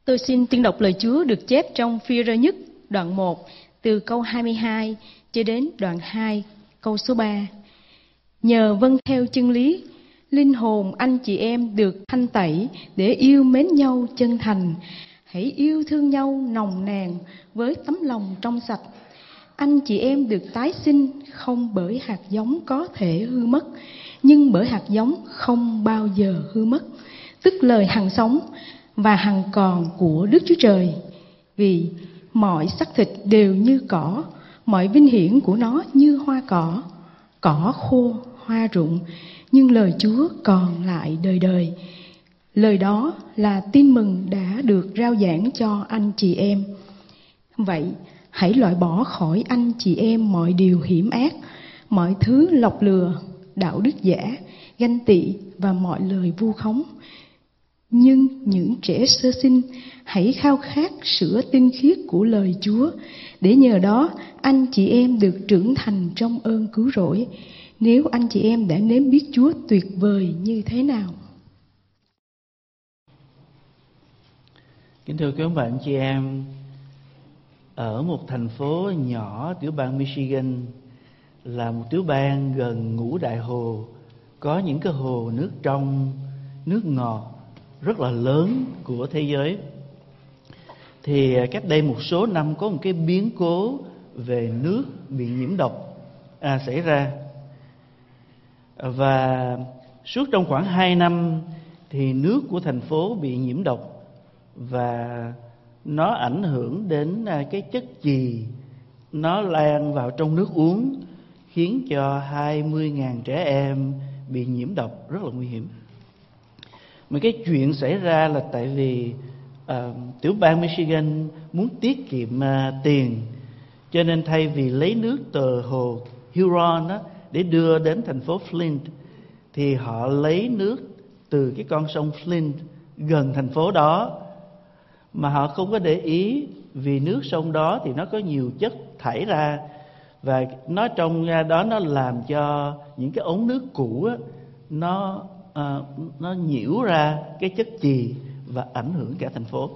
Tôi xin tuyên đọc lời Chúa được chép trong Phi-rơ nhất đoạn 1 từ câu 22 cho đến đoạn 2 câu số 3. Nhờ vâng theo chân lý, linh hồn anh chị em được thanh tẩy để yêu mến nhau chân thành. Hãy yêu thương nhau nồng nàn với tấm lòng trong sạch. Anh chị em được tái sinh không bởi hạt giống có thể hư mất, nhưng bởi hạt giống không bao giờ hư mất, tức lời hằng sống và hằng còn của Đức Chúa Trời. Vì mọi xác thịt đều như cỏ, mọi vinh hiển của nó như hoa cỏ. Cỏ khô, hoa rụng, nhưng lời Chúa còn lại đời đời. Lời đó là tin mừng đã được rao giảng cho anh chị em. Vậy, hãy loại bỏ khỏi anh chị em mọi điều hiểm ác, mọi thứ lọc lừa, đạo đức giả, ganh tị và mọi lời vu khống. Nhưng những trẻ sơ sinh, hãy khao khát sữa tinh khiết của lời Chúa, để nhờ đó anh chị em được trưởng thành trong ơn cứu rỗi, nếu anh chị em đã nếm biết Chúa tuyệt vời như thế nào. Kính thưa quý ông bà anh chị em, ở một thành phố nhỏ tiểu bang Michigan, là một tiểu bang gần ngũ đại hồ, có những cái hồ nước trong, nước ngọt rất là lớn của thế giới. Thì cách đây một số năm có một cái biến cố về nước bị nhiễm độc xảy ra. Và suốt trong khoảng 2 năm thì nước của thành phố bị nhiễm độc, và nó ảnh hưởng đến cái chất chì, nó lan vào trong nước uống, khiến cho 20.000 trẻ em bị nhiễm độc rất là nguy hiểm. Mà cái chuyện xảy ra là tại vì tiểu bang Michigan muốn tiết kiệm tiền, cho nên thay vì lấy nước từ hồ Huron để đưa đến thành phố Flint, thì họ lấy nước từ cái con sông Flint gần thành phố đó. Mà họ không có để ý, vì nước sông đó thì nó có nhiều chất thải ra, và nó trong đó nó làm cho những cái ống nước cũ nó nhiễu ra cái chất chì và ảnh hưởng cả thành phố.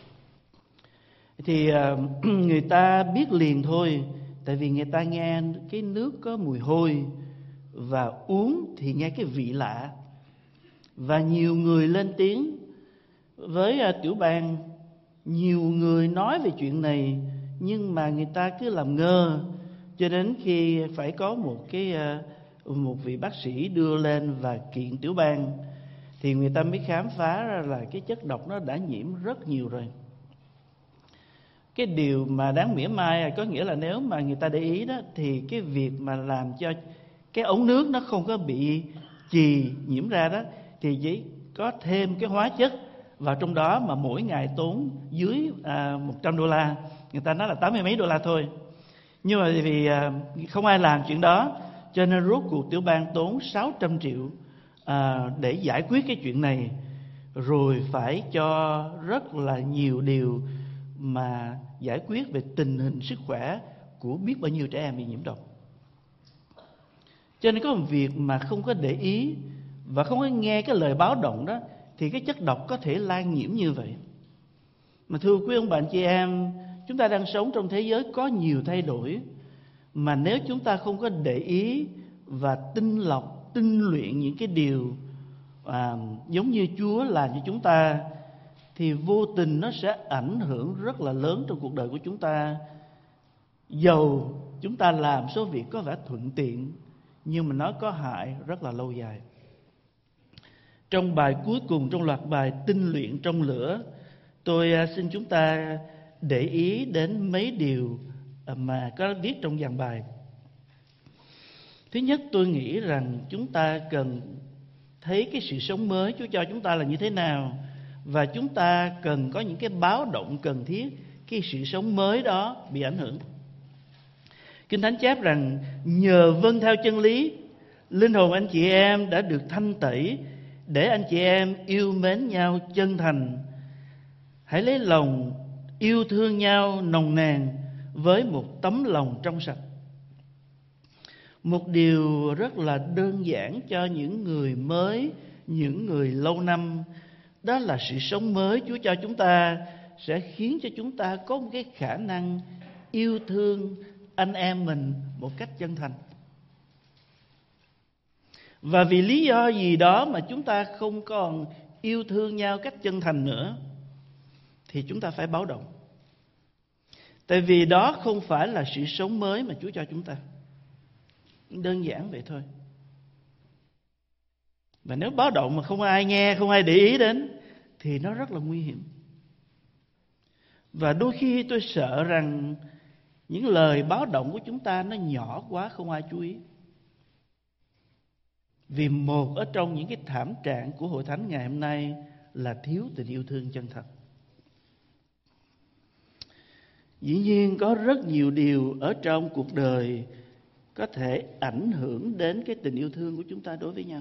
Thì người ta biết liền thôi, tại vì người ta nghe cái nước có mùi hôi và uống thì nghe cái vị lạ. Và nhiều người lên tiếng với tiểu bang, nhiều người nói về chuyện này, nhưng mà người ta cứ làm ngơ, cho đến khi phải có một vị bác sĩ đưa lên và kiện tiểu bang, thì người ta mới khám phá ra là cái chất độc nó đã nhiễm rất nhiều rồi. Cái điều mà đáng mỉa mai có nghĩa là nếu mà người ta để ý đó, thì cái việc mà làm cho cái ống nước nó không có bị chì nhiễm ra đó, thì chỉ có thêm cái hóa chất vào trong đó mà mỗi ngày tốn dưới $100. Người ta nói là 80 mấy đô la thôi. Nhưng mà vì không ai làm chuyện đó, cho nên rốt cuộc tiểu bang tốn 600 triệu để giải quyết cái chuyện này, rồi phải cho rất là nhiều điều mà giải quyết về tình hình sức khỏe của biết bao nhiêu trẻ em bị nhiễm độc. Cho nên có một việc mà không có để ý và không có nghe cái lời báo động đó, thì cái chất độc có thể lan nhiễm như vậy. Mà thưa quý ông bà anh chị em, chúng ta đang sống trong thế giới có nhiều thay đổi, mà nếu chúng ta không có để ý và tinh lọc, tinh luyện những cái điều giống như Chúa làm cho chúng ta, thì vô tình nó sẽ ảnh hưởng rất là lớn trong cuộc đời của chúng ta. Dầu chúng ta làm số việc có vẻ thuận tiện, nhưng mà nó có hại rất là lâu dài. Trong bài cuối cùng trong loạt bài tinh luyện trong lửa, tôi xin chúng ta để ý đến mấy điều mà có viết trong dàn bài. Thứ nhất, tôi nghĩ rằng chúng ta cần thấy cái sự sống mới Chúa cho chúng ta là như thế nào, và chúng ta cần có những cái báo động cần thiết cái sự sống mới đó bị ảnh hưởng. Kinh Thánh chép rằng nhờ vâng theo chân lý, linh hồn anh chị em đã được thanh tẩy để anh chị em yêu mến nhau chân thành. Hãy lấy lòng yêu thương nhau nồng nàn với một tấm lòng trong sạch. Một điều rất là đơn giản cho những người mới, những người lâu năm, Đó là sự sống mới Chúa cho chúng ta, sẽ khiến cho chúng ta có một cái khả năng yêu thương anh em mình một cách chân thành. Và vì lý do gì đó mà chúng ta không còn yêu thương nhau cách chân thành nữa, thì chúng ta phải báo động. Tại vì đó không phải là sự sống mới mà Chúa cho chúng ta. Đơn giản vậy thôi. Và nếu báo động mà không ai nghe, không ai để ý đến, thì nó rất là nguy hiểm. Và đôi khi tôi sợ rằng những lời báo động của chúng ta nó nhỏ quá, không ai chú ý. Vì một ở trong những cái thảm trạng của Hội Thánh ngày hôm nay là thiếu tình yêu thương chân thật. Dĩ nhiên có rất nhiều điều ở trong cuộc đời có thể ảnh hưởng đến cái tình yêu thương của chúng ta đối với nhau.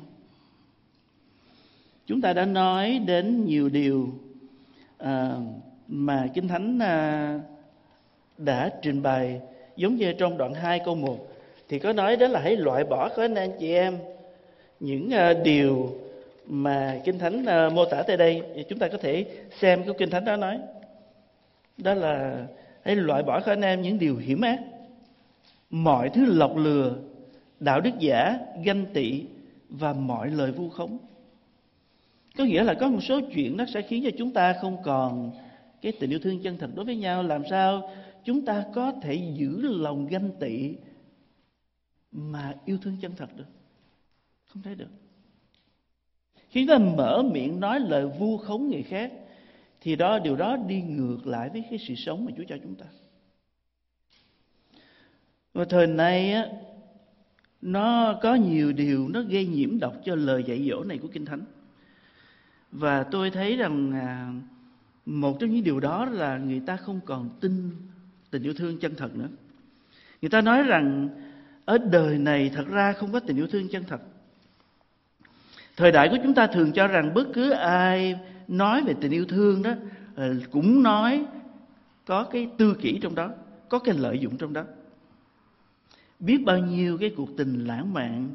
Chúng ta đã nói đến nhiều điều mà Kinh Thánh đã trình bày. Giống như trong đoạn 2 câu 1 thì có nói đến là hãy loại bỏ khỏi anh chị em những điều mà Kinh Thánh mô tả tại đây. Chúng ta có thể xem cái Kinh Thánh đó nói. Đó là hãy loại bỏ khỏi anh em những điều hiểm ác, mọi thứ lọc lừa, đạo đức giả, ganh tị và mọi lời vu khống. Có nghĩa là có một số chuyện nó sẽ khiến cho chúng ta không còn cái tình yêu thương chân thật đối với nhau. Làm sao chúng ta có thể giữ lòng ganh tị mà yêu thương chân thật được? Không thể được. Khi chúng ta mở miệng nói lời vu khống người khác, thì điều đó đi ngược lại với cái sự sống mà Chúa cho chúng ta. Và thời nay á, nó có nhiều điều nó gây nhiễm độc cho lời dạy dỗ này của Kinh Thánh. Và tôi thấy rằng một trong những điều đó là người ta không còn tin tình yêu thương chân thật nữa. Người ta nói rằng ở đời này thật ra không có tình yêu thương chân thật. Thời đại của chúng ta thường cho rằng bất cứ ai nói về tình yêu thương đó cũng nói có cái tư kỷ trong đó, có cái lợi dụng trong đó. Biết bao nhiêu cái cuộc tình lãng mạn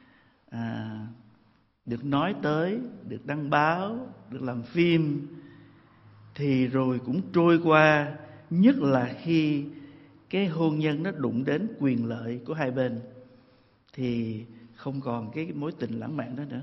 được nói tới, được đăng báo, được làm phim, thì rồi cũng trôi qua. Nhất là khi cái hôn nhân nó đụng đến quyền lợi của hai bên, thì không còn cái mối tình lãng mạn đó nữa.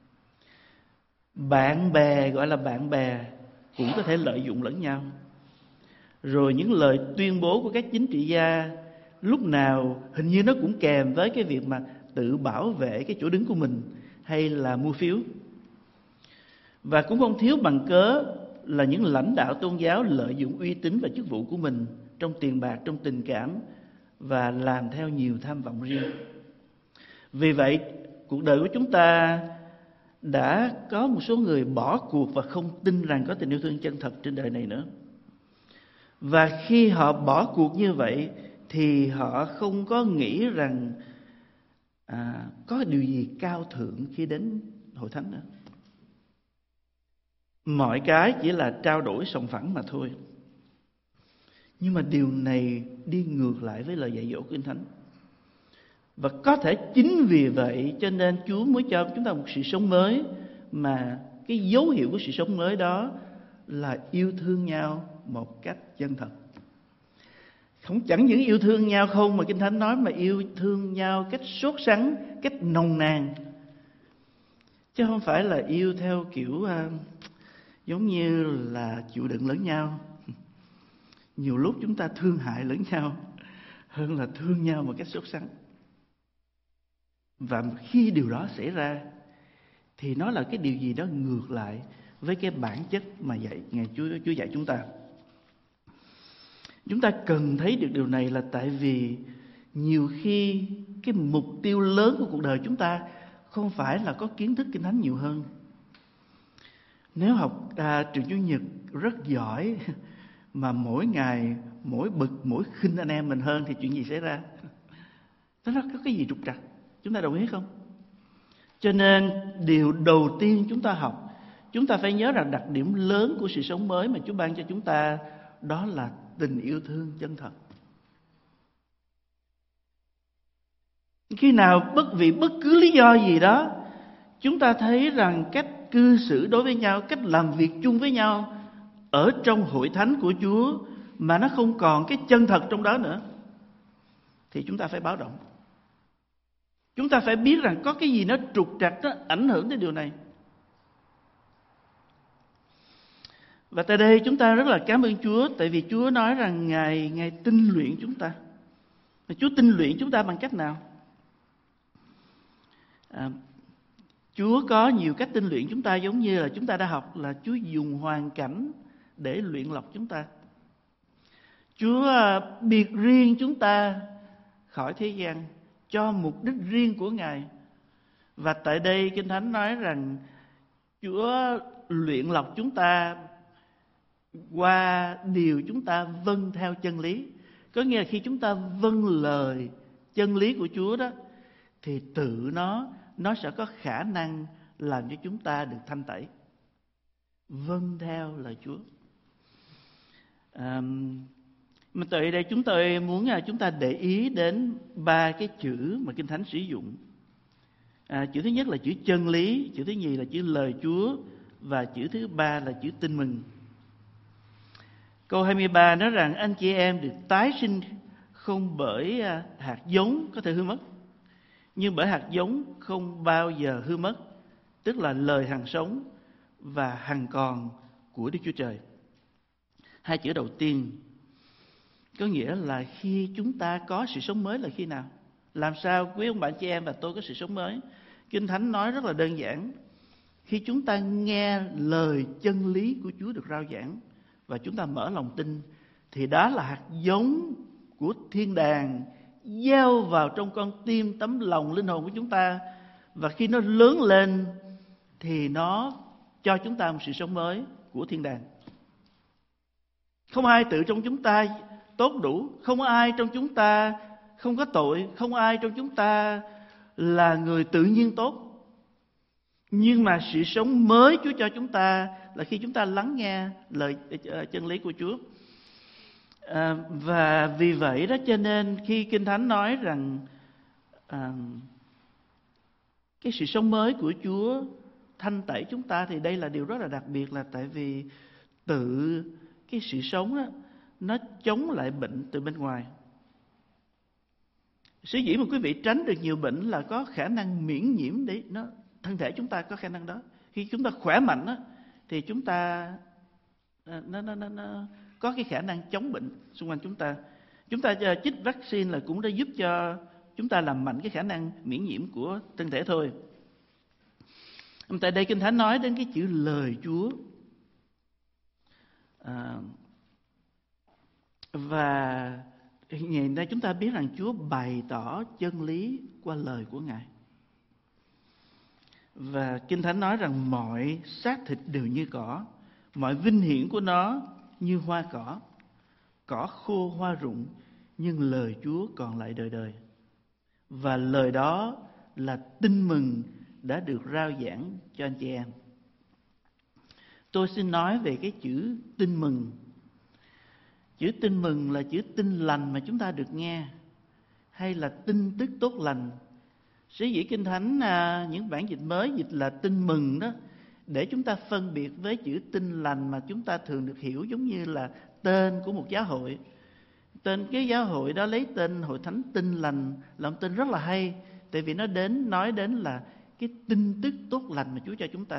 Bạn bè gọi là bạn bè cũng có thể lợi dụng lẫn nhau. Rồi những lời tuyên bố của các chính trị gia lúc nào hình như nó cũng kèm với cái việc mà tự bảo vệ cái chỗ đứng của mình hay là mua phiếu. Và cũng không thiếu bằng cớ là những lãnh đạo tôn giáo lợi dụng uy tín và chức vụ của mình trong tiền bạc, trong tình cảm, và làm theo nhiều tham vọng riêng. Vì vậy, cuộc đời của chúng ta đã có một số người bỏ cuộc và không tin rằng có tình yêu thương chân thật trên đời này nữa. Và khi họ bỏ cuộc như vậy thì họ không có nghĩ rằng có điều gì cao thượng khi đến hội thánh nữa. Mọi cái chỉ là trao đổi sòng phẳng mà thôi. Nhưng mà điều này đi ngược lại với lời dạy dỗ của Kinh Thánh. Và có thể chính vì vậy cho nên Chúa mới cho chúng ta một sự sống mới, mà cái dấu hiệu của sự sống mới đó là yêu thương nhau một cách chân thật. Chẳng những yêu thương nhau không mà Kinh Thánh nói, mà yêu thương nhau cách sốt sắng, cách nồng nàn. Chứ không phải là yêu theo kiểu giống như là chịu đựng lẫn nhau. Nhiều lúc chúng ta thương hại lẫn nhau hơn là thương nhau một cách sốt sắng. Và khi điều đó xảy ra thì nó là cái điều gì đó ngược lại với cái bản chất mà Ngài Chúa dạy chúng ta. Chúng ta cần thấy được điều này là tại vì nhiều khi cái mục tiêu lớn của cuộc đời chúng ta không phải là có kiến thức Kinh Thánh nhiều hơn. Nếu học trường Chủ nhật rất giỏi mà mỗi ngày mỗi bực mỗi khinh anh em mình hơn thì chuyện gì xảy ra? Nó có cái gì trục trặc? Chúng ta đồng ý không? Cho nên điều đầu tiên chúng ta học, chúng ta phải nhớ rằng đặc điểm lớn của sự sống mới mà Chúa ban cho chúng ta đó là tình yêu thương chân thật. Khi nào vì bất cứ lý do gì đó chúng ta thấy rằng cách cư xử đối với nhau, cách làm việc chung với nhau ở trong hội thánh của Chúa mà nó không còn cái chân thật trong đó nữa, thì chúng ta phải báo động. Chúng ta phải biết rằng có cái gì nó trục trặc, nó ảnh hưởng tới điều này. Và tại đây chúng ta rất là cảm ơn Chúa, tại vì Chúa nói rằng Ngài tinh luyện chúng ta. Chúa tinh luyện chúng ta bằng cách nào? Chúa có nhiều cách tinh luyện chúng ta, giống như là chúng ta đã học là Chúa dùng hoàn cảnh để luyện lọc chúng ta. Chúa biệt riêng chúng ta khỏi thế gian cho mục đích riêng của Ngài. Và tại đây Kinh Thánh nói rằng Chúa luyện lọc chúng ta qua điều chúng ta vâng theo chân lý. Có nghĩa là khi chúng ta vâng lời chân lý của Chúa đó, thì tự nó sẽ có khả năng làm cho chúng ta được thanh tẩy. Vâng theo lời Chúa. Mà tại đây chúng tôi muốn chúng ta để ý đến 3 cái chữ mà Kinh Thánh sử dụng. Chữ thứ nhất là chữ chân lý, chữ thứ nhì là chữ lời Chúa, và chữ thứ 3 là chữ tin mừng. Câu 23 nói rằng anh chị em được tái sinh không bởi hạt giống có thể hư mất, nhưng bởi hạt giống không bao giờ hư mất, tức là lời hằng sống và hằng còn của Đức Chúa Trời. 2 chữ đầu tiên có nghĩa là khi chúng ta có sự sống mới là khi nào? Làm sao quý ông bạn chị em và tôi có sự sống mới? Kinh Thánh nói rất là đơn giản. Khi chúng ta nghe lời chân lý của Chúa được rao giảng và chúng ta mở lòng tin, thì đó là hạt giống của thiên đàng gieo vào trong con tim, tấm lòng, linh hồn của chúng ta. Và khi nó lớn lên thì nó cho chúng ta một sự sống mới của thiên đàng. Không ai tự trong chúng ta tốt đủ, không ai trong chúng ta không có tội, không ai trong chúng ta là người tự nhiên tốt. Nhưng mà sự sống mới Chúa cho chúng ta là khi chúng ta lắng nghe lời chân lý của Chúa. Và vì vậy đó cho nên khi Kinh Thánh nói rằng cái sự sống mới của Chúa thanh tẩy chúng ta, thì đây là điều rất là đặc biệt, là tại vì tự cái sự sống đó, nó chống lại bệnh từ bên ngoài. Sở dĩ mà quý vị tránh được nhiều bệnh là có khả năng miễn nhiễm, để thân thể chúng ta có khả năng đó. Khi chúng ta khỏe mạnh đó, thì chúng ta nó có cái khả năng chống bệnh xung quanh chúng ta. Chúng ta chích vaccine là cũng đã giúp cho chúng ta làm mạnh cái khả năng miễn nhiễm của thân thể thôi. Tại đây Kinh Thánh nói đến cái chữ lời Chúa. Và ngày nay chúng ta biết rằng Chúa bày tỏ chân lý qua lời của Ngài. Và Kinh Thánh nói rằng mọi xác thịt đều như cỏ, mọi vinh hiển của nó như hoa cỏ. Cỏ khô hoa rụng, nhưng lời Chúa còn lại đời đời. Và lời đó là tin mừng đã được rao giảng cho anh chị em. Tôi xin nói về cái chữ tin mừng. Chữ tin mừng là chữ tin lành mà chúng ta được nghe, hay là tin tức tốt lành. Sở dĩ Kinh Thánh những bản dịch mới dịch là tin mừng đó, để chúng ta phân biệt với chữ tin lành mà chúng ta thường được hiểu giống như là tên của một giáo hội. Tên cái giáo hội đó lấy tên Hội Thánh Tin Lành là một tên rất là hay, tại vì nó nói đến là cái tin tức tốt lành mà Chúa cho chúng ta.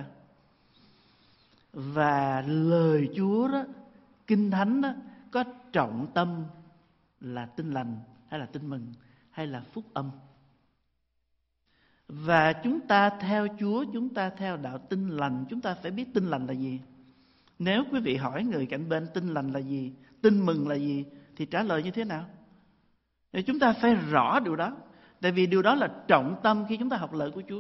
Và lời Chúa đó, Kinh Thánh đó, có trọng tâm là tin lành hay là tin mừng hay là phúc âm. Và chúng ta theo Chúa, chúng ta theo đạo tin lành, chúng ta phải biết tin lành là gì. Nếu quý vị hỏi người cạnh bên tin lành là gì, tin mừng là gì, thì trả lời như thế nào? Thì chúng ta phải rõ điều đó, tại vì điều đó là trọng tâm khi chúng ta học lời của Chúa.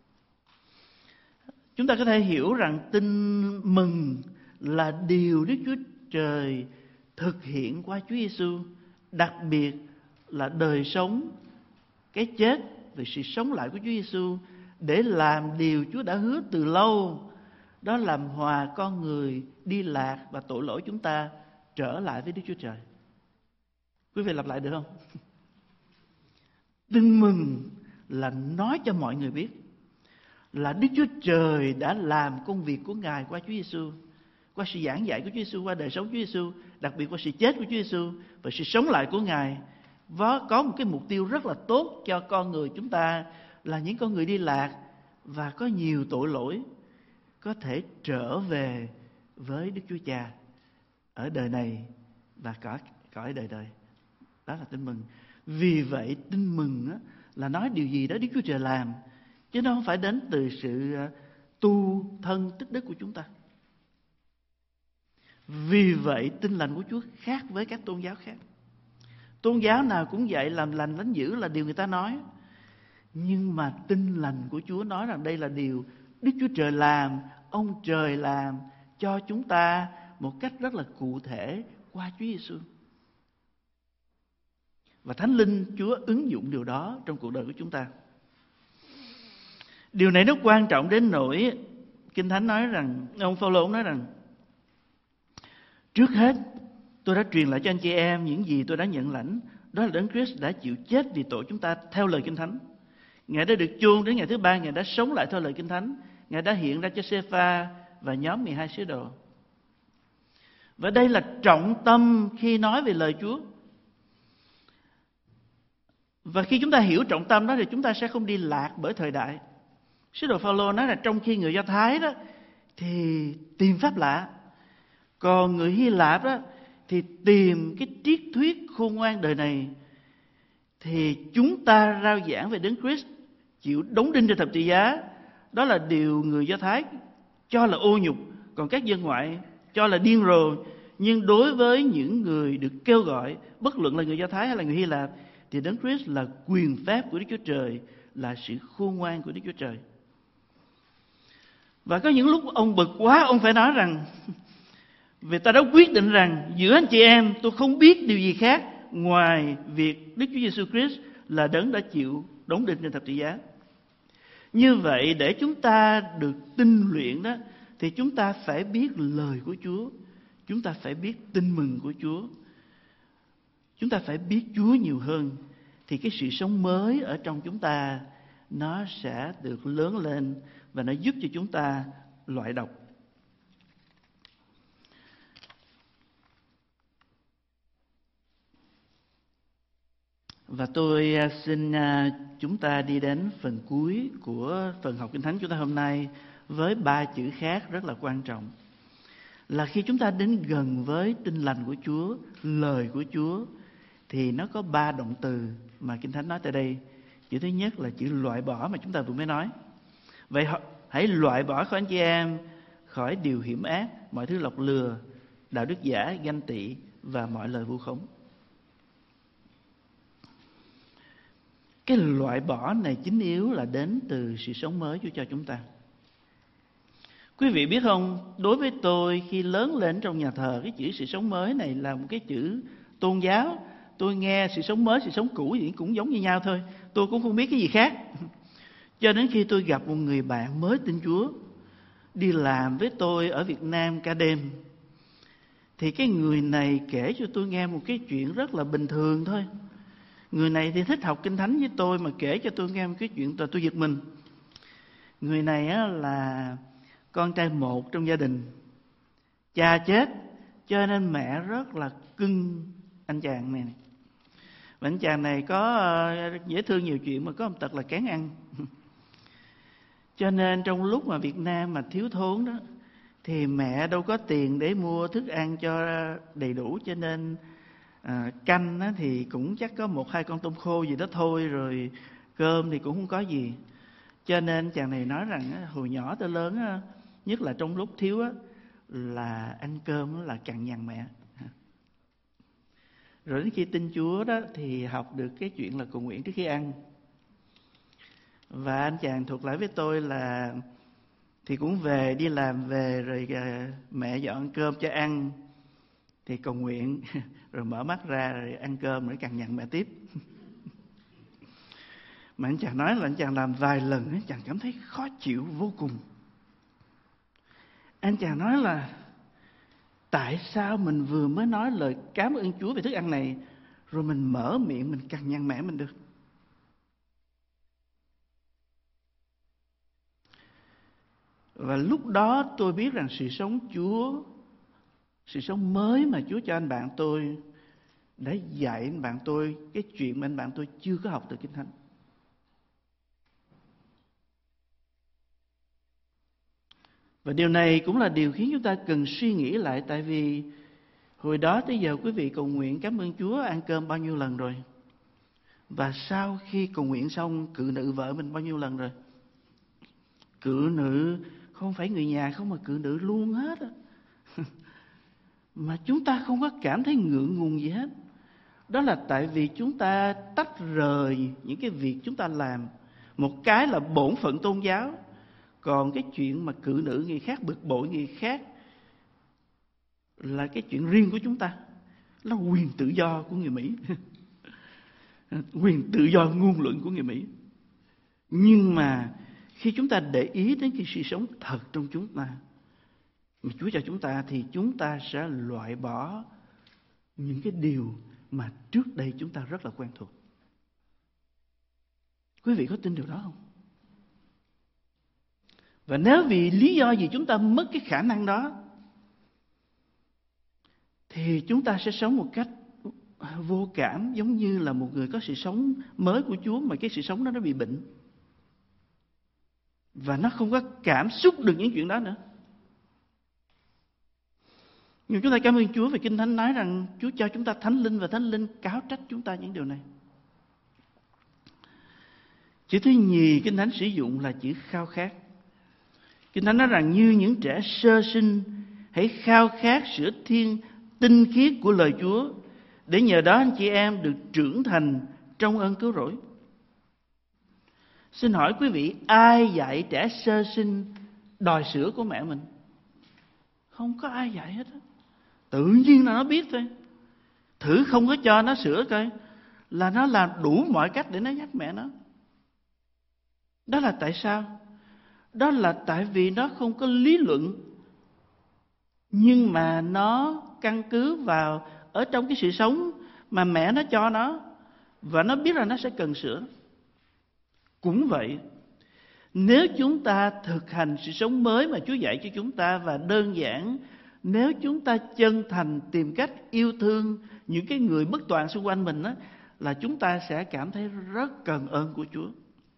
Chúng ta có thể hiểu rằng tin mừng là điều Đức Chúa Trời thực hiện qua Chúa Giêsu, đặc biệt là đời sống, cái chết và sự sống lại của Chúa Giêsu, để làm điều Chúa đã hứa từ lâu, đó làm hòa con người đi lạc và tội lỗi chúng ta trở lại với Đức Chúa Trời. Quý vị lặp lại được không? Tin mừng là nói cho mọi người biết, là Đức Chúa Trời đã làm công việc của Ngài qua Chúa Giêsu, qua sự giảng dạy của Chúa Giêsu, qua đời sống Chúa Giêsu, đặc biệt qua sự chết của Chúa Giêsu và sự sống lại của Ngài. Có một cái mục tiêu rất là tốt cho con người chúng ta, là những con người đi lạc và có nhiều tội lỗi có thể trở về với Đức Chúa Cha ở đời này và cõi đời đời. Đó là tin mừng. Vì vậy tin mừng là nói điều gì đó Đức Chúa Trời làm, chứ nó không phải đến từ sự tu thân tích đức của chúng ta. Vì vậy tin lành của Chúa khác với các tôn giáo khác. Tôn giáo nào cũng vậy, làm lành lánh dữ là điều người ta nói. Nhưng mà tin lành của Chúa nói rằng đây là điều Đức Chúa Trời làm, ông trời làm cho chúng ta một cách rất là cụ thể qua Chúa Giêsu. Và Thánh Linh Chúa ứng dụng điều đó trong cuộc đời của chúng ta. Điều này nó quan trọng đến nỗi Kinh Thánh nói rằng, ông Phaolô nói rằng, trước hết tôi đã truyền lại cho anh chị em những gì tôi đã nhận lãnh, đó là Đấng Christ đã chịu chết vì tội chúng ta theo lời Kinh Thánh. Ngài đã được chôn, đến ngày thứ ba Ngài đã sống lại theo lời Kinh Thánh. Ngài đã hiện ra cho Sê-pha và nhóm 12 sứ đồ. Và đây là trọng tâm khi nói về lời Chúa. Và khi chúng ta hiểu trọng tâm đó thì chúng ta sẽ không đi lạc bởi thời đại. Sứ đồ Phaolô nói là trong khi người Do Thái đó thì tìm pháp lạ, còn người Hy Lạp đó thì tìm cái triết thuyết khôn ngoan đời này, thì chúng ta rao giảng về Đấng Christ chịu đóng đinh trên thập tự giá. Đó là điều người Do Thái cho là ô nhục, còn các dân ngoại cho là điên rồ. Nhưng đối với những người được kêu gọi, bất luận là người Do Thái hay là người Hy Lạp, thì Đấng Christ là quyền phép của Đức Chúa Trời, là sự khôn ngoan của Đức Chúa Trời. Và có những lúc ông bực quá, ông phải nói rằng, vì ta đã quyết định rằng giữa anh chị em tôi không biết điều gì khác ngoài việc Đức Chúa Giêsu Christ là Đấng đã chịu đóng đinh trên thập tự giá. Như vậy để chúng ta được tinh luyện đó, thì chúng ta phải biết lời của Chúa, chúng ta phải biết tin mừng của Chúa, chúng ta phải biết Chúa nhiều hơn, thì cái sự sống mới ở trong chúng ta nó sẽ được lớn lên và nó giúp cho chúng ta loại độc. Và tôi xin chúng ta đi đến phần cuối của phần học Kinh Thánh chúng ta hôm nay với 3 chữ khác rất là quan trọng. Là khi chúng ta đến gần với tin lành của Chúa, lời của Chúa, thì nó có 3 động từ mà Kinh Thánh nói tại đây. Chữ thứ nhất là chữ loại bỏ mà chúng ta vừa mới nói. Vậy hãy loại bỏ khỏi anh chị em khỏi điều hiểm ác, mọi thứ lọc lừa, đạo đức giả, ganh tị và mọi lời vu khống. Cái loại bỏ này chính yếu là đến từ sự sống mới Chúa cho chúng ta. Quý vị biết không, đối với tôi khi lớn lên trong nhà thờ, cái chữ sự sống mới này là một cái chữ tôn giáo. Tôi nghe sự sống mới, sự sống cũ thì cũng giống như nhau thôi. Tôi cũng không biết cái gì khác. Cho đến khi tôi gặp một người bạn mới tin Chúa, đi làm với tôi ở Việt Nam ca đêm, thì cái người này kể cho tôi nghe một cái chuyện rất là bình thường thôi. Người này thì thích học Kinh Thánh với tôi, mà kể cho tôi nghe một cái chuyện tôi giật mình. Người này là con trai một trong gia đình. Cha chết, cho nên mẹ rất là cưng anh chàng này. Và anh chàng này có dễ thương nhiều chuyện, mà có một tật là kén ăn. Cho nên trong lúc mà Việt Nam mà thiếu thốn đó, thì mẹ đâu có tiền để mua thức ăn cho đầy đủ, cho nên canh á, thì cũng chắc có 1-2 con tôm khô gì đó thôi, rồi cơm thì cũng không có gì. Cho nên chàng này nói rằng hồi nhỏ tới lớn, nhất là trong lúc thiếu là ăn cơm là cằn nhằn mẹ. Rồi đến khi tin Chúa đó thì học được cái chuyện là cầu nguyện trước khi ăn. Và anh chàng thuộc lại với tôi là thì cũng về, đi làm về rồi mẹ dọn cơm cho ăn thì cầu nguyện, rồi mở mắt ra rồi ăn cơm rồi cằn nhằn mẹ tiếp. Mà anh chàng nói là anh chàng làm vài lần, anh chàng cảm thấy khó chịu vô cùng. Anh chàng nói là tại sao mình vừa mới nói lời cảm ơn Chúa về thức ăn này, rồi mình mở miệng mình cằn nhằn mẹ mình được. Và lúc đó tôi biết rằng sự sống Chúa, sự sống mới mà Chúa cho anh bạn tôi đã dạy anh bạn tôi cái chuyện mà anh bạn tôi chưa có học từ Kinh Thánh. Và điều này cũng là điều khiến chúng ta cần suy nghĩ lại. Tại vì hồi đó tới giờ quý vị cầu nguyện cảm ơn Chúa ăn cơm bao nhiêu lần rồi? Và sau khi cầu nguyện xong cự nữ vợ mình bao nhiêu lần rồi? Cự nữ không phải người nhà không, mà cự nữ luôn hết á. Mà chúng ta không có cảm thấy ngượng ngùng gì hết. Đó là tại vì chúng ta tách rời những cái việc chúng ta làm. Một cái là bổn phận tôn giáo, còn cái chuyện mà cự nữ người khác, bực bội người khác là cái chuyện riêng của chúng ta. Là quyền tự do của người Mỹ. Quyền tự do ngôn luận của người Mỹ. Nhưng mà khi chúng ta để ý đến cái sự sống thật trong chúng ta mà Chúa cho chúng ta, thì chúng ta sẽ loại bỏ những cái điều mà trước đây chúng ta rất là quen thuộc. Quý vị có tin điều đó không? Và nếu vì lý do gì chúng ta mất cái khả năng đó, thì chúng ta sẽ sống một cách vô cảm, giống như là một người có sự sống mới của Chúa mà cái sự sống đó nó bị bệnh. Và nó không có cảm xúc được những chuyện đó nữa. Nhưng chúng ta cảm ơn Chúa về Kinh Thánh nói rằng Chúa cho chúng ta Thánh Linh, và Thánh Linh cáo trách chúng ta những điều này. Chữ thứ nhì Kinh Thánh sử dụng là chữ khao khát. Kinh Thánh nói rằng như những trẻ sơ sinh, hãy khao khát sữa thiên tinh khiết của lời Chúa, để nhờ đó anh chị em được trưởng thành trong ơn cứu rỗi. Xin hỏi quý vị, ai dạy trẻ sơ sinh đòi sữa của mẹ mình? Không có ai dạy hết á. Tự nhiên là nó biết thôi. Thử không có cho nó sữa coi, là nó làm đủ mọi cách để nó dắt mẹ nó. Đó là tại sao? Đó là tại vì nó không có lý luận, nhưng mà nó căn cứ vào ở trong cái sự sống mà mẹ nó cho nó, và nó biết là nó sẽ cần sữa. Cũng vậy, nếu chúng ta thực hành sự sống mới mà Chúa dạy cho chúng ta, và đơn giản, nếu chúng ta chân thành tìm cách yêu thương những cái người bất toàn xung quanh mình á, là chúng ta sẽ cảm thấy rất cần ơn của Chúa.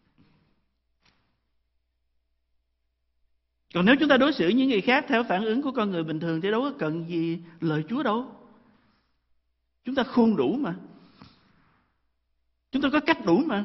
Còn nếu chúng ta đối xử những người khác theo phản ứng của con người bình thường thì đâu có cần gì lời Chúa đâu. Chúng ta khôn đủ mà. Chúng ta có cách đủ mà.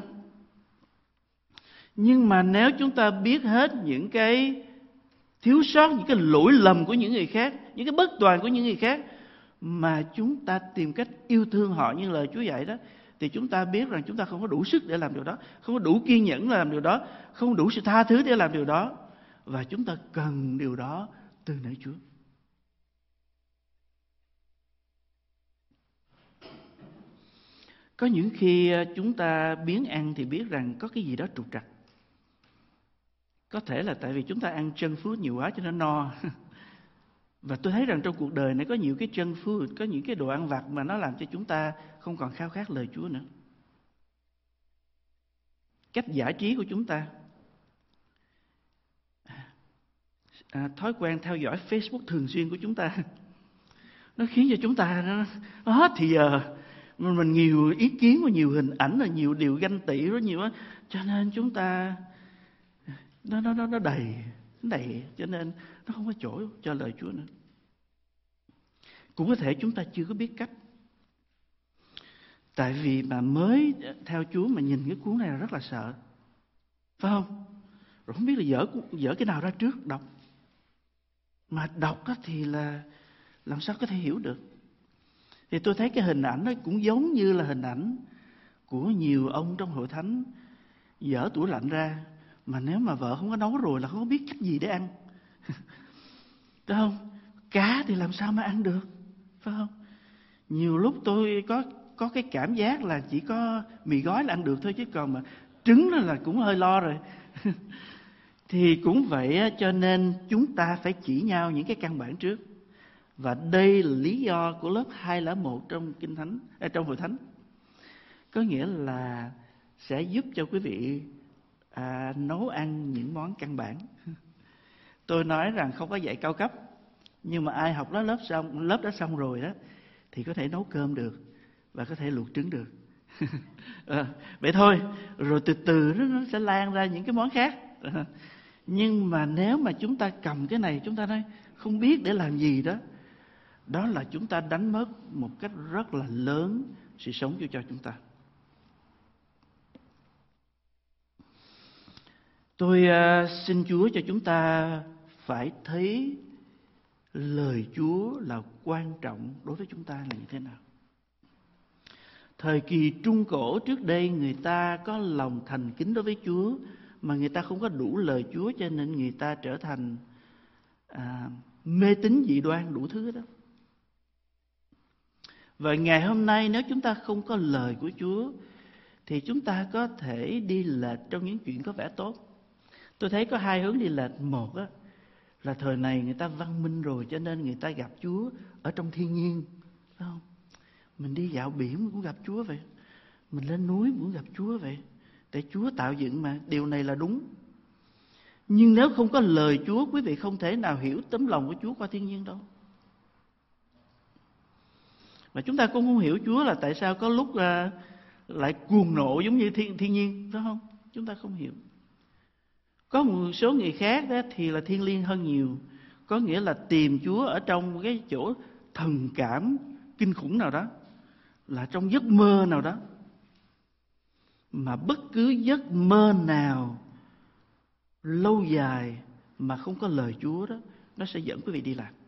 Nhưng mà nếu chúng ta biết hết những cái thiếu sót, những cái lỗi lầm của những người khác, những cái bất toàn của những người khác, mà chúng ta tìm cách yêu thương họ như lời Chúa dạy đó, thì chúng ta biết rằng chúng ta không có đủ sức để làm điều đó, không có đủ kiên nhẫn để làm điều đó, không đủ sự tha thứ để làm điều đó. Và chúng ta cần điều đó từ nơi Chúa. Có những khi chúng ta biếng ăn thì biết rằng có cái gì đó trục trặc. Có thể là tại vì chúng ta ăn junk food nhiều quá cho nên no. Và tôi thấy rằng trong cuộc đời này có nhiều cái junk food, có những cái đồ ăn vặt mà nó làm cho chúng ta không còn khao khát lời Chúa nữa. Cách giải trí của chúng ta, thói quen theo dõi Facebook thường xuyên của chúng ta, nó khiến cho chúng ta nó hết thì giờ mình nhiều ý kiến và nhiều hình ảnh, là nhiều điều ganh tị rất nhiều á, cho nên chúng ta nó đầy, cho nên nó không có chỗ cho lời Chúa nữa. Cũng có thể chúng ta chưa có biết cách. Tại vì mà mới theo Chúa mà nhìn cái cuốn này là rất là sợ, phải không? Rồi không biết là dở cái nào ra trước đọc. Mà đọc đó thì là làm sao có thể hiểu được. Thì tôi thấy cái hình ảnh nó cũng giống như là hình ảnh của nhiều ông trong hội thánh dở tủ lạnh ra, mà nếu mà vợ không có nấu rồi là không có biết cách gì để ăn. Đúng không? Cá thì làm sao mà ăn được, phải không? Nhiều lúc tôi có cái cảm giác là chỉ có mì gói là ăn được thôi, chứ còn mà trứng là cũng hơi lo rồi. Thì cũng vậy, cho nên chúng ta phải chỉ nhau những cái căn bản trước. Và đây là lý do của lớp 201 trong Kinh Thánh, trong Hội Thánh. Có nghĩa là sẽ giúp cho quý vị nấu ăn những món căn bản. Tôi nói rằng không có dạy cao cấp, nhưng mà ai học lớp đó xong rồi đó thì có thể nấu cơm được và có thể luộc trứng được. Vậy thôi, rồi từ từ nó sẽ lan ra những cái món khác. Nhưng mà nếu mà chúng ta cầm cái này, chúng ta nói không biết để làm gì đó, đó là chúng ta đánh mất một cách rất là lớn sự sống cho chúng ta. Tôi xin Chúa cho chúng ta phải thấy lời Chúa là quan trọng đối với chúng ta là như thế nào. Thời kỳ Trung Cổ trước đây, người ta có lòng thành kính đối với Chúa, mà người ta không có đủ lời Chúa, cho nên người ta trở thành mê tín dị đoan đủ thứ đó. Và ngày hôm nay nếu chúng ta không có lời của Chúa thì chúng ta có thể đi lệch trong những chuyện có vẻ tốt. Tôi thấy có hai hướng đi lệch. Một á, là thời này người ta văn minh rồi, cho nên người ta gặp Chúa ở trong thiên nhiên, phải không? Mình đi dạo biển cũng gặp Chúa vậy, mình lên núi cũng gặp Chúa vậy, tại Chúa tạo dựng mà. Điều này là đúng. Nhưng nếu không có lời Chúa, quý vị không thể nào hiểu tấm lòng của Chúa qua thiên nhiên đâu. Mà chúng ta cũng không hiểu Chúa là tại sao có lúc lại cuồng nộ giống như thiên nhiên, phải không? Chúng ta không hiểu. Có một số người khác đó thì là thiêng liêng hơn nhiều, có nghĩa là tìm Chúa ở trong cái chỗ thần cảm kinh khủng nào đó, là trong giấc mơ nào đó. Mà bất cứ giấc mơ nào lâu dài mà không có lời Chúa đó, nó sẽ dẫn quý vị đi lạc.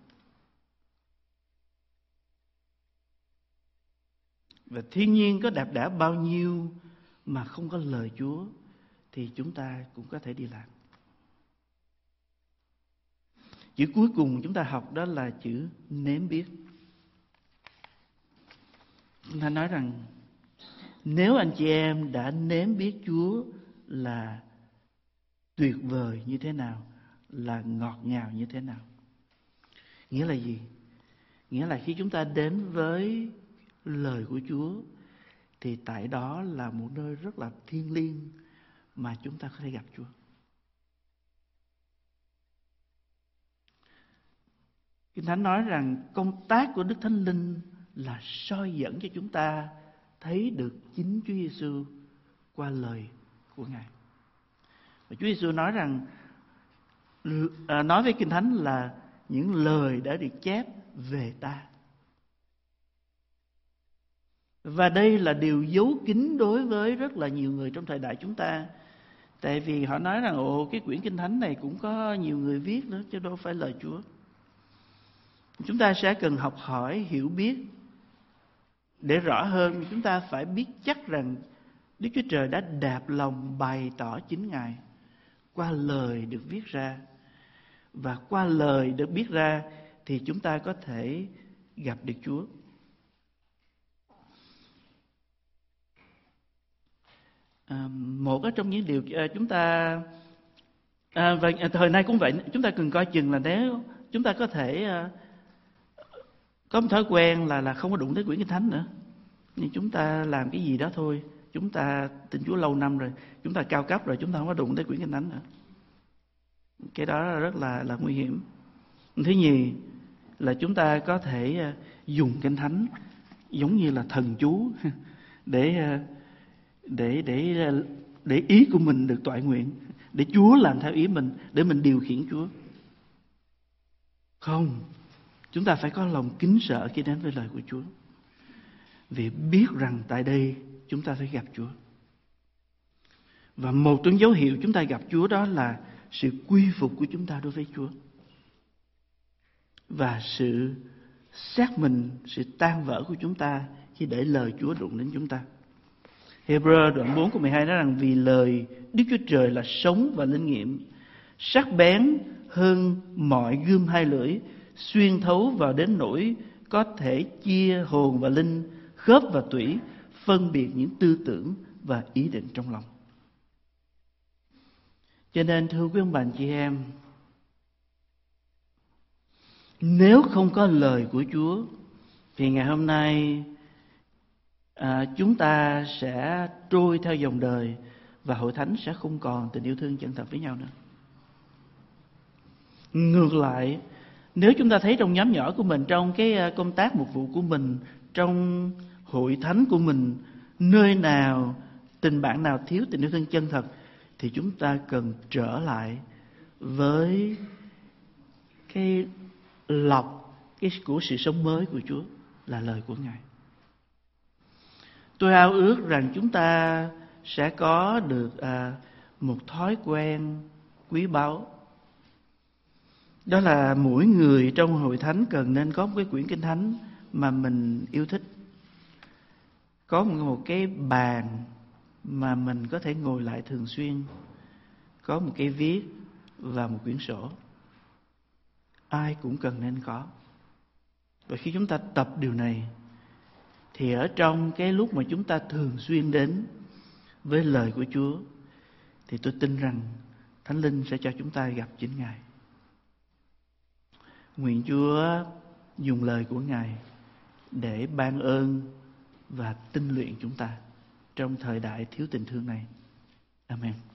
Và thiên nhiên có đẹp đẽ bao nhiêu mà không có lời Chúa thì chúng ta cũng có thể đi lạc. Chữ cuối cùng chúng ta học đó là chữ nếm biết. Chúng ta nói rằng nếu anh chị em đã nếm biết Chúa là tuyệt vời như thế nào, là ngọt ngào như thế nào. Nghĩa là gì? Nghĩa là khi chúng ta đến với lời của Chúa thì tại đó là một nơi rất là thiêng liêng mà chúng ta có thể gặp Chúa. Kinh Thánh nói rằng công tác của Đức Thánh Linh là soi dẫn cho chúng ta thấy được chính Chúa Giêsu qua lời của Ngài. Và Chúa Giêsu nói rằng, nói với Kinh Thánh là những lời đã được chép về ta. Và đây là điều giấu kín đối với rất là nhiều người trong thời đại chúng ta. Tại vì họ nói rằng cái quyển Kinh Thánh này cũng có nhiều người viết nữa, chứ đâu phải lời Chúa. Chúng ta sẽ cần học hỏi, hiểu biết. Để rõ hơn, chúng ta phải biết chắc rằng Đức Chúa Trời đã đạp lòng bày tỏ chính Ngài qua lời được viết ra. Và qua lời được biết ra thì chúng ta có thể gặp được Chúa. Một trong những điều chúng ta và thời nay cũng vậy, chúng ta cần coi chừng là nếu chúng ta có thể có một thói quen là không có đụng tới quyển Kinh Thánh nữa. Nhưng chúng ta làm cái gì đó thôi, chúng ta tin Chúa lâu năm rồi, chúng ta cao cấp rồi, chúng ta không có đụng tới quyển Kinh Thánh nữa. Cái đó rất là nguy hiểm. Thứ nhì là chúng ta có thể dùng Kinh Thánh giống như là thần chú để ý của mình được toại nguyện, để Chúa làm theo ý mình, để mình điều khiển Chúa. Không, chúng ta phải có lòng kính sợ khi đến với lời của Chúa, vì biết rằng tại đây chúng ta phải gặp Chúa. Và một trong dấu hiệu chúng ta gặp Chúa đó là sự quy phục của chúng ta đối với Chúa, và sự xác mình, sự tan vỡ của chúng ta khi để lời Chúa đụng đến chúng ta. Hebrew đoạn 4 câu 12 nói rằng vì lời Đức Chúa Trời là sống và linh nghiệm, sắc bén hơn mọi gươm hai lưỡi, xuyên thấu vào đến nỗi có thể chia hồn và linh, khớp và tủy, phân biệt những tư tưởng và ý định trong lòng. Cho nên thưa quý ông bà anh chị em, nếu không có lời của Chúa thì ngày hôm nay chúng ta sẽ trôi theo dòng đời, và hội thánh sẽ không còn tình yêu thương chân thật với nhau nữa. Ngược lại, nếu chúng ta thấy trong nhóm nhỏ của mình, trong cái công tác mục vụ của mình, trong hội thánh của mình, nơi nào, tình bạn nào thiếu tình yêu thương chân thật, thì chúng ta cần trở lại với cái lọc của sự sống mới của Chúa, là lời của Ngài. Tôi ao ước rằng chúng ta sẽ có được một thói quen quý báu. Đó là mỗi người trong hội thánh cần nên có một cái quyển kinh thánh mà mình yêu thích. Có một cái bàn mà mình có thể ngồi lại thường xuyên. Có một cái viết và một quyển sổ. Ai cũng cần nên có. Và khi chúng ta tập điều này, thì ở trong cái lúc mà chúng ta thường xuyên đến với lời của Chúa, thì tôi tin rằng Thánh Linh sẽ cho chúng ta gặp chính Ngài. Nguyện Chúa dùng lời của Ngài để ban ơn và tinh luyện chúng ta trong thời đại thiếu tình thương này. Amen.